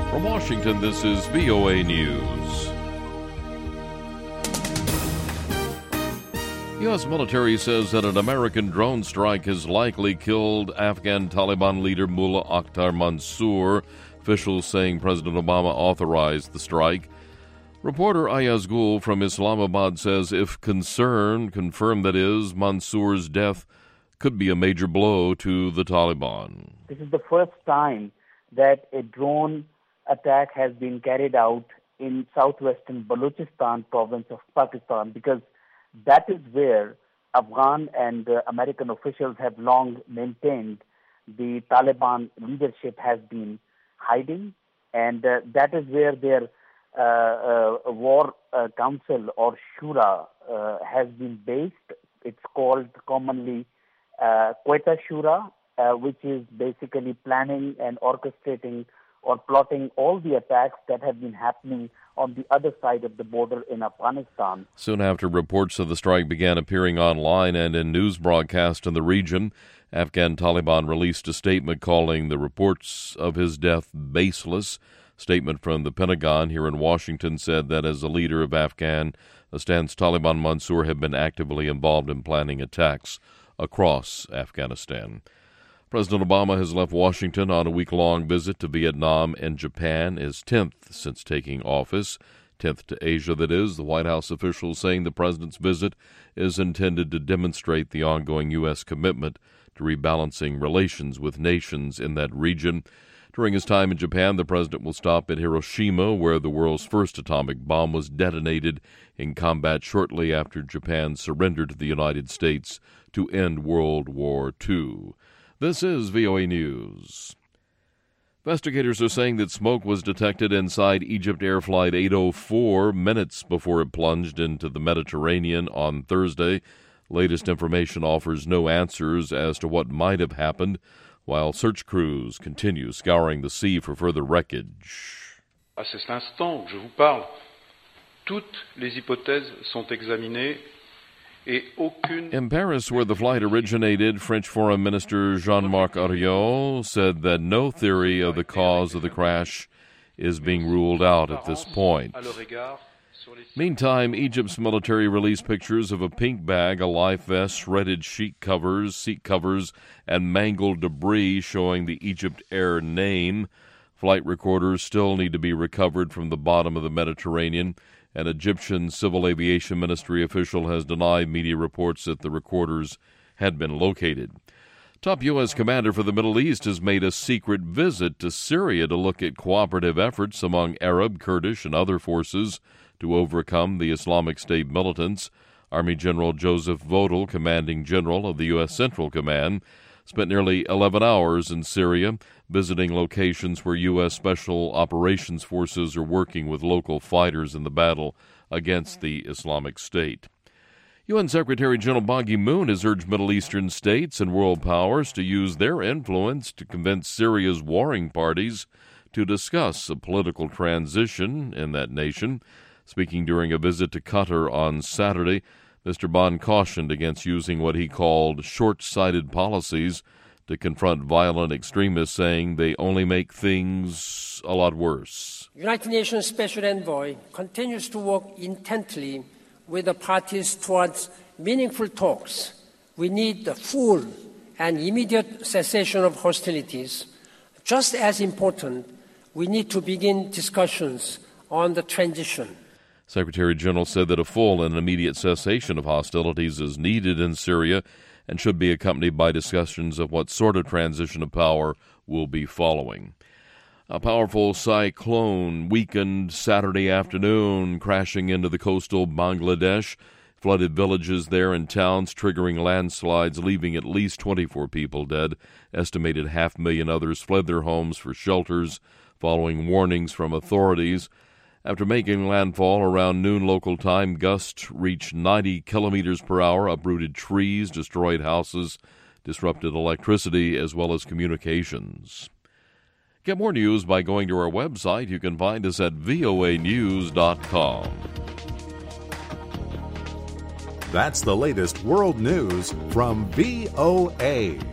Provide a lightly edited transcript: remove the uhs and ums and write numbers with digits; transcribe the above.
From Washington, this is VOA News. U.S. military says that an American drone strike has likely killed Afghan Taliban leader Mullah Akhtar Mansour, officials saying President Obama authorized the strike. Reporter Ayaz Gul from Islamabad says if confirmed that is, Mansour's death could be a major blow to the Taliban. This is the first time that a drone attack has been carried out in southwestern Balochistan province of Pakistan, because that is where Afghan and American officials have long maintained the Taliban leadership has been hiding, and that is where their war council or Shura has been based. It's called commonly Quetta Shura, which is basically planning and orchestrating or plotting all the attacks that have been happening on the other side of the border in Afghanistan. Soon after reports of the strike began appearing online and in news broadcasts in the region, Afghan Taliban released a statement calling the reports of his death baseless. A statement from the Pentagon here in Washington said that as a leader of Afghanistan's Taliban, Mansour had been actively involved in planning attacks across Afghanistan. President Obama has left Washington on a week-long visit to Vietnam and Japan, his 10th since taking office, 10th to Asia, that is. The White House officials saying the president's visit is intended to demonstrate the ongoing U.S. commitment to rebalancing relations with nations in that region. During his time in Japan, the president will stop at Hiroshima, where the world's first atomic bomb was detonated in combat shortly after Japan surrendered to the United States to end World War II. This is VOA News. Investigators are saying that smoke was detected inside Egypt Air Flight 804 minutes before it plunged into the Mediterranean on Thursday. Latest information offers no answers as to what might have happened, while search crews continue scouring the sea for further wreckage. À cet instant où je vous parle, toutes les hypothèses sont examinées. In Paris, where the flight originated, French Foreign Minister Jean-Marc Ayrault said that no theory of the cause of the crash is being ruled out at this point. Meantime, Egypt's military released pictures of a pink bag, a life vest, shredded seat covers, and mangled debris showing the Egypt Air name. Flight recorders still need to be recovered from the bottom of the Mediterranean. An Egyptian civil aviation ministry official has denied media reports that the recorders had been located. Top U.S. commander for the Middle East has made a secret visit to Syria to look at cooperative efforts among Arab, Kurdish, and other forces to overcome the Islamic State militants. Army General Joseph Votel, commanding general of the U.S. Central Command, spent nearly 11 hours in Syria, visiting locations where U.S. Special Operations Forces are working with local fighters in the battle against the Islamic State. UN Secretary General Ban Ki-moon has urged Middle Eastern states and world powers to use their influence to convince Syria's warring parties to discuss a political transition in that nation. Speaking during a visit to Qatar on Saturday, Mr. Ban cautioned against using what he called short-sighted policies to confront violent extremists, saying they only make things a lot worse. United Nations Special Envoy continues to work intently with the parties towards meaningful talks. We need the full and immediate cessation of hostilities. Just as important, we need to begin discussions on the transition. Secretary General said that a full and immediate cessation of hostilities is needed in Syria and should be accompanied by discussions of what sort of transition of power will be following. A powerful cyclone weakened Saturday afternoon, crashing into the coastal Bangladesh, flooded villages there and towns, triggering landslides, leaving at least 24 people dead. Estimated 500,000 others fled their homes for shelters, following warnings from authorities. After making landfall around noon local time, gusts reached 90 kilometers per hour, uprooted trees, destroyed houses, disrupted electricity, as well as communications. Get more news by going to our website. You can find us at voanews.com. That's the latest world news from VOA.